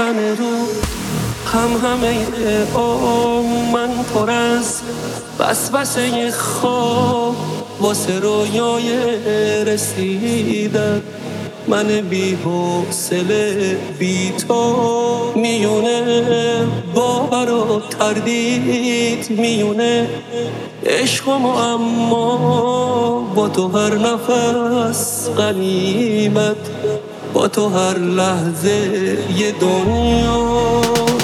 همه رو همه من پر از وسوسه خواب واسه رویای رسیدن. من بی حوصله بی تو میونه باور و تردید، میونه عشق و اما با تو هر نفس غنیمت، با تو هر لحظه یه دنیا،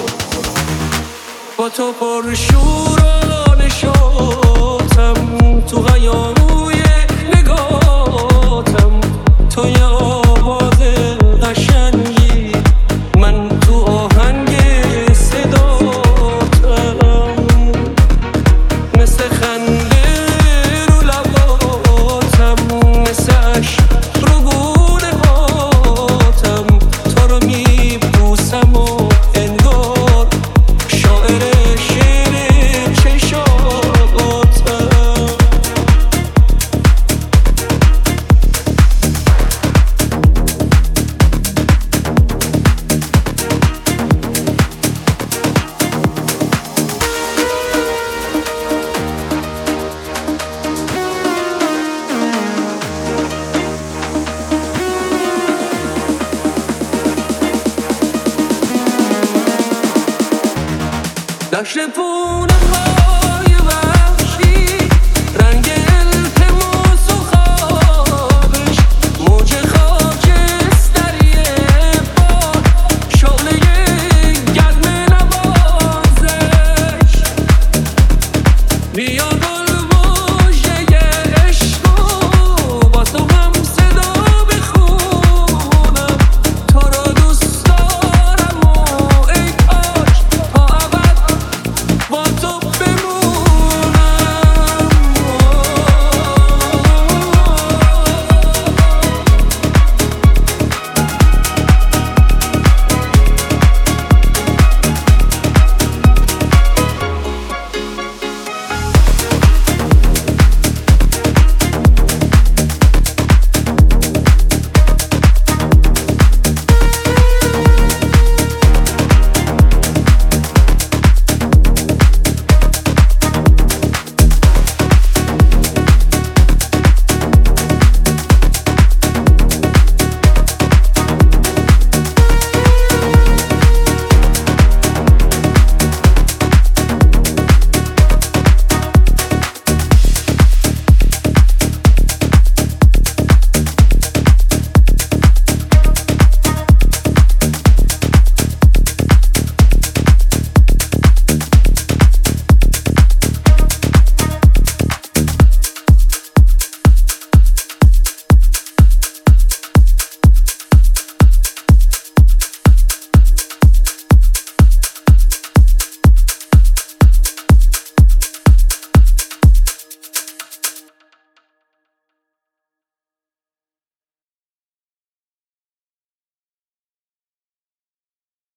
با تو پر شور و نشاطم، تو غیاروی نگاتم، تو یه آواز قشنگی، من تو آهنگ صداتم، مثل خنده رو لباتم، مثل عشق رو گونه هاتم، تو رو میبوسم و انگار شاعر شعر چشاتم. دشت پونه